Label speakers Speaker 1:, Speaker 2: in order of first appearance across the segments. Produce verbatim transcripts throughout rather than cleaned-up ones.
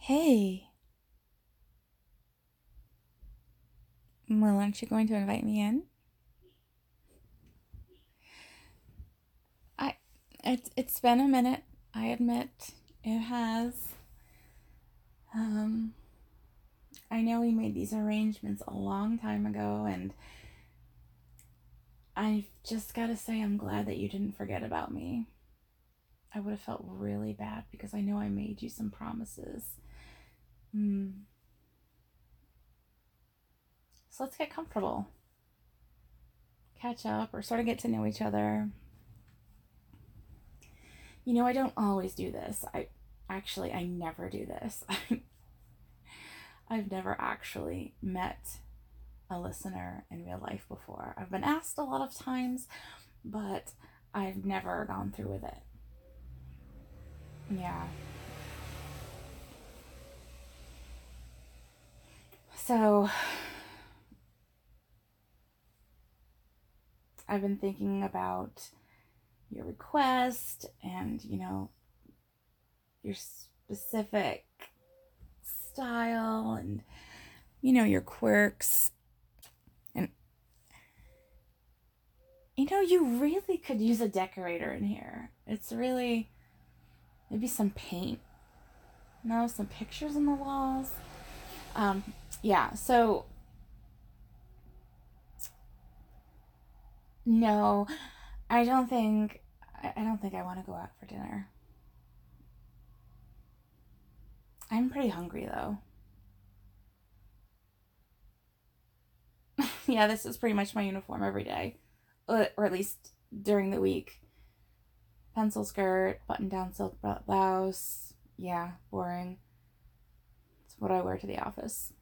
Speaker 1: Hey, well, aren't you going to invite me in? I, it's it's been a minute. I admit it has. Um, I know we made these arrangements a long time ago, and I've just got to say I'm glad that you didn't forget about me. I would have felt really bad because I know I made you some promises. Hmm. So let's get comfortable, catch up, or sort of get to know each other. You know, I don't always do this. I actually I never do this. I've never actually met a listener in real life before. I've been asked a lot of times, but I've never gone through with it. Yeah. So I've been thinking about your request and, you know, your specific style and, you know, your quirks. And, you know, you really could use a decorator in here. It's really, maybe some paint, no, some pictures on the walls. Um, yeah, so no, I don't think I don't think I want to go out for dinner. I'm pretty hungry though. Yeah, this is pretty much my uniform every day, uh, or at least during the week. Pencil skirt, button down silk blouse. Yeah, boring. It's what I wear to the office.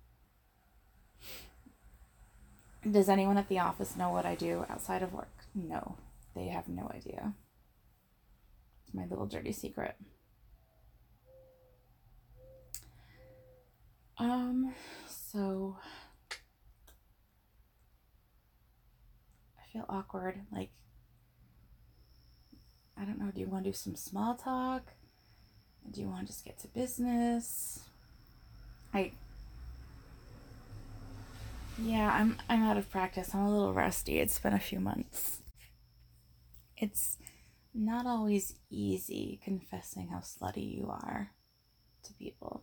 Speaker 1: Does anyone at the office know what I do outside of work? No, they have no idea. It's my little dirty secret. Um, so I feel awkward. Like, I don't know. Do you want to do some small talk? Do you want to just get to business? I Yeah, I'm I'm out of practice. I'm a little rusty. It's been a few months. It's not always easy confessing how slutty you are to people.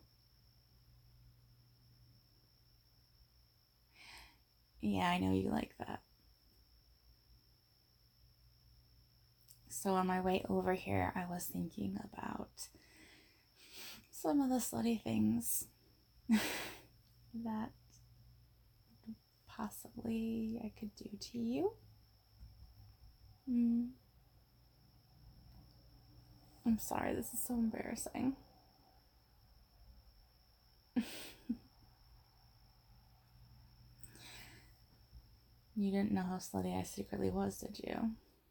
Speaker 1: Yeah, I know you like that. So on my way over here, I was thinking about some of the slutty things that possibly I could do to you. Mm, I'm sorry, this is so embarrassing. You didn't know how slutty I secretly was, did you?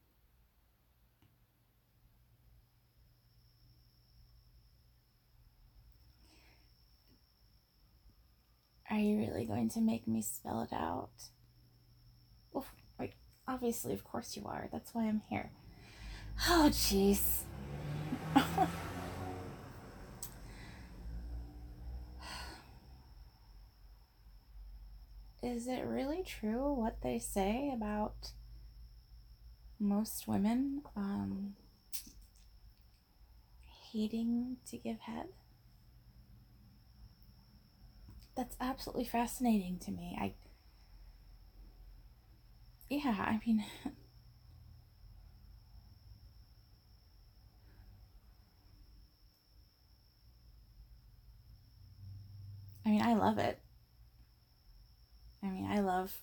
Speaker 1: Are you really going to make me spell it out? Well, wait, obviously, of course you are. That's why I'm here. Oh, jeez. Is it really true what they say about most women um, hating to give head? That's absolutely fascinating to me. I, yeah, I mean, I mean, I love it. I mean, I love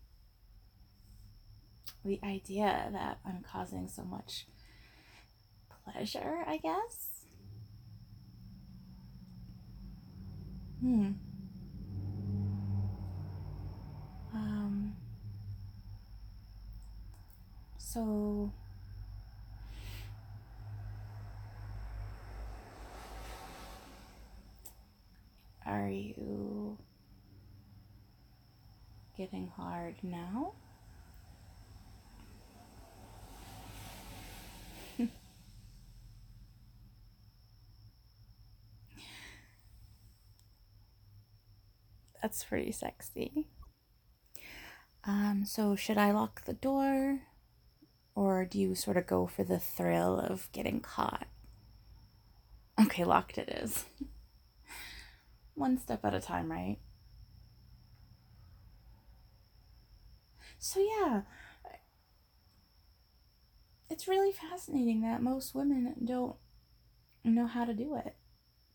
Speaker 1: the idea that I'm causing so much pleasure, I guess. Hmm. Um, so are you getting hard now? That's pretty sexy. Um, so should I lock the door? Or do you sort of go for the thrill of getting caught? Okay, locked it is. One step at a time, right? So yeah, it's really fascinating that most women don't know how to do it.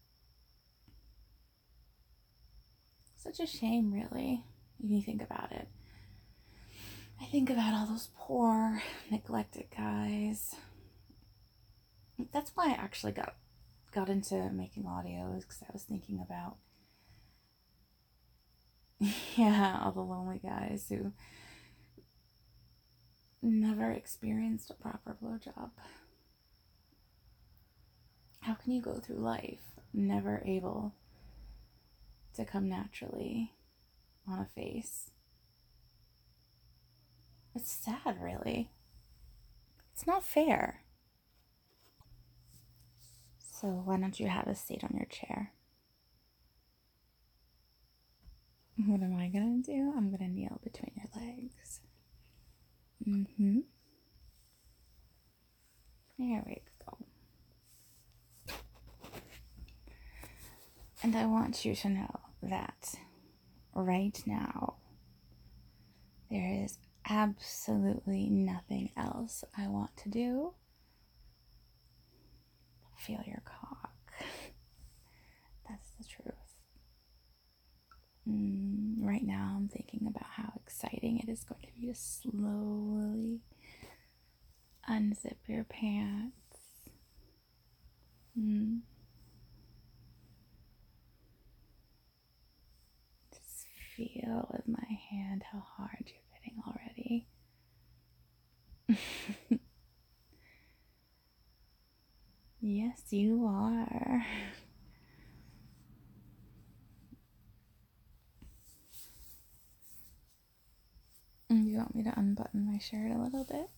Speaker 1: Such a shame, really, when you think about it. I think about all those poor, neglected guys. That's why I actually got got into making audios, because I was thinking about, yeah, all the lonely guys who never experienced a proper blowjob. How can you go through life never able to come naturally on a face? It's sad, really. It's not fair. So why don't you have a seat on your chair? What am I gonna do? I'm gonna kneel between your legs. Mm-hmm. There we go. And I want you to know that right now there is absolutely nothing else I want to do. Feel your cock. That's the truth. Mm, right now I'm thinking about how exciting it is going to be to slowly unzip your pants. Mm. Just feel with my hand how hard you're getting already. Yes, you are. You want me to unbutton my shirt a little bit?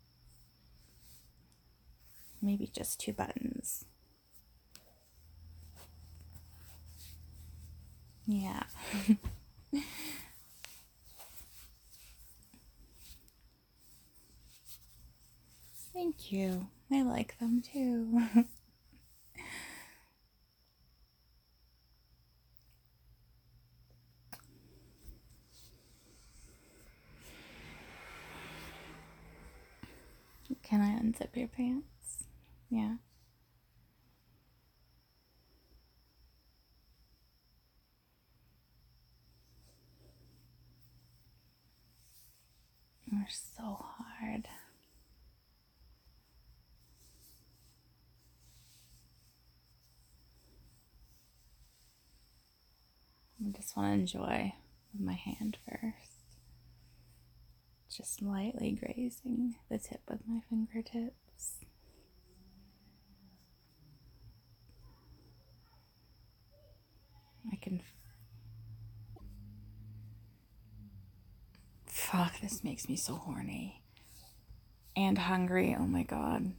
Speaker 1: Maybe just two buttons. Yeah. Thank you. I like them too. Can I unzip your pants? Yeah. They're so hard. I just want to enjoy with my hand first. Just lightly grazing the tip with my fingertips. I can. Fuck, this makes me so horny. And hungry, oh my god.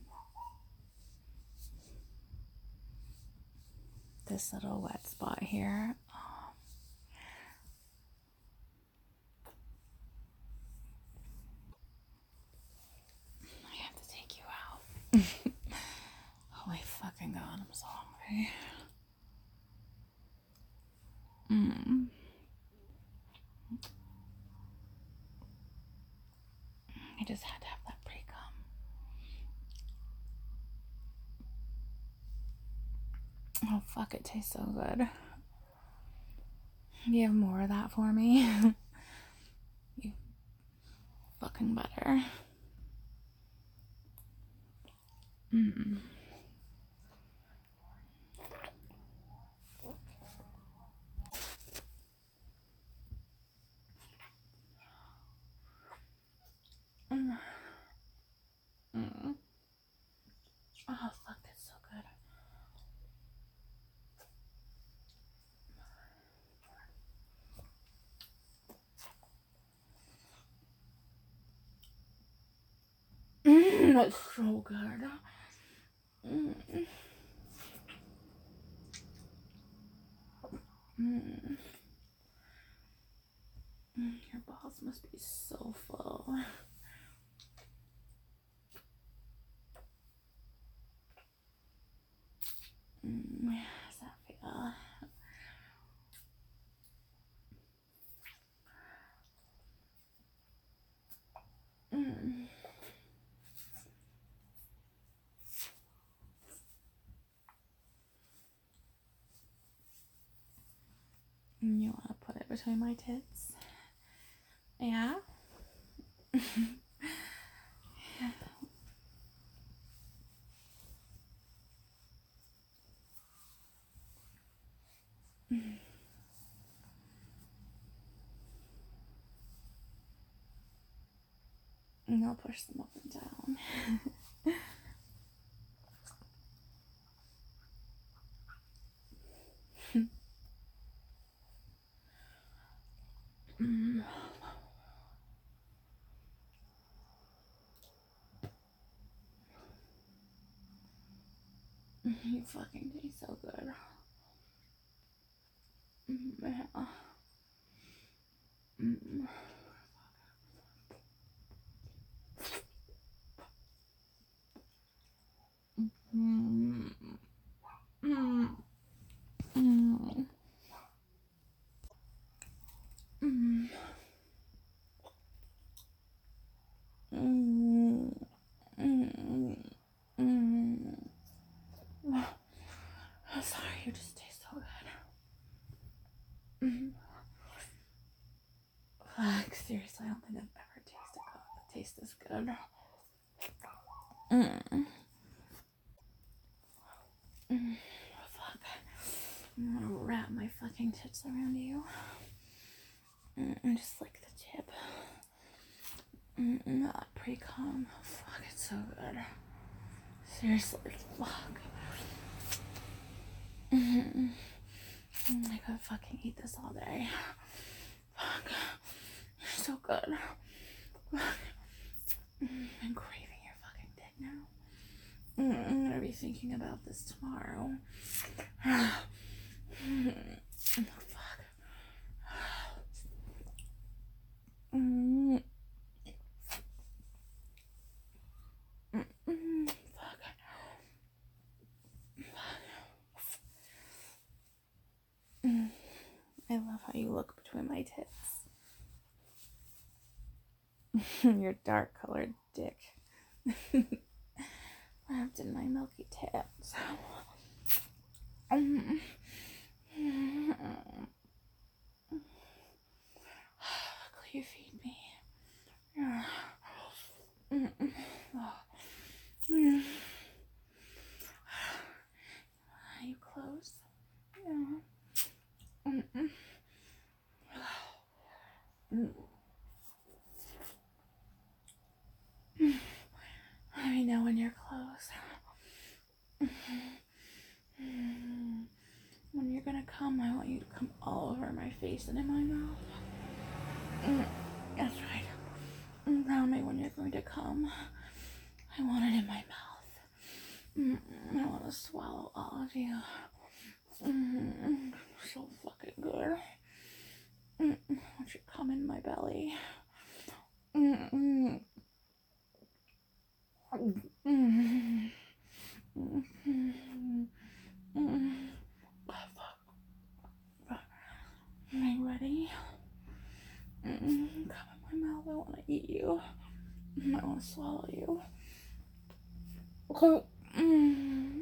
Speaker 1: This little wet spot here. Oh. I have to take you out. Oh my fucking god, I'm so hungry. Mm. I just had to have that pre-cum. Oh fuck, it tastes so good. Do you have more of that for me? You fucking butter. Mm. Mm. Mm. Oh fuck, that's so good. Mm, that's so good. Mm. Mm. mouth must be so full. Mm, how does that feel? Mm. You want to put it between my tits? Yeah? And I'll push them up and down. Mm. You fucking taste so good. Mm, yeah. Mm. Mm. Mm. Mm. Mm. Mm. Mm. Mm. I'm sorry, you just taste so good. Mm. Fuck, seriously, I don't think I've ever tasted a taste this good. Mm. Mm. Fuck. I'm gonna wrap my fucking tits around you. Mm. And just like the tip. Mm. Not pre-cum. Fuck, it's so good. Seriously, fuck. Mm. I could fucking eat this all day. Fuck. You're so good. Fuck. I'm craving your fucking dick now. I'm gonna be thinking about this tomorrow. Fuck. Mm. Mm. Fuck. Mm. I love how you look between my tits. Your dark colored dick. Wrapped in my milky tits. Mm. Will you feed me? Yeah. Mm. Mm. Are you close? Yeah. Mm. Mm. Let me know when you're close. When you're gonna come, I want you to come all over my face and in my mouth. Mm. That's right. Tell me when you're going to come. I want it in my mouth. Mm. I want to swallow all of you. Mm. So fucking good. Mm. I want you to come in my belly. Mm. Mm. Mm. Mm. Mm. Are you ready? Mm. Come in my mouth. I want to eat you. I want to swallow you. Oh. Mm.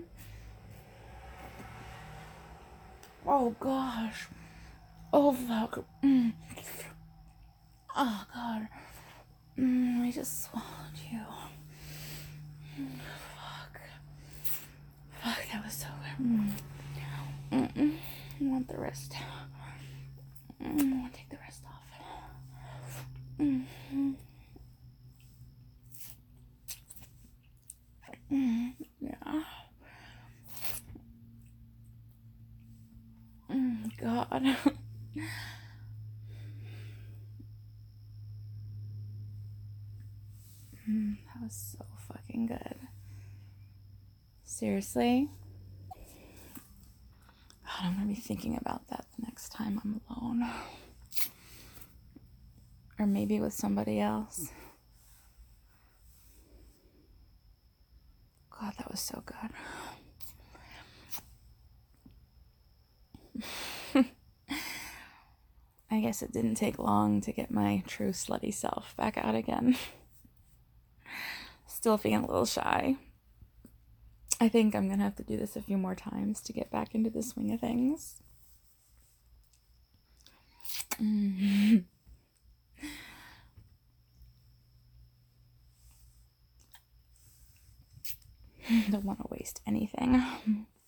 Speaker 1: Oh gosh. Oh fuck. Mm. Oh god. Mm. I just swallowed you. Mm. Fuck. Fuck. That was so good. Mm. Mm-mm. I want the rest. Mm. I want to take the rest off. Mm-hmm. Mm. Yeah. Mm. God. Mm. That was so fucking good. Seriously? God, I'm gonna be thinking about that the next time I'm alone. Or maybe with somebody else. God, that was so good. I guess it didn't take long to get my true slutty self back out again. Still feeling a little shy. I think I'm gonna have to do this a few more times to get back into the swing of things. Mm-hmm. Don't want to waste anything.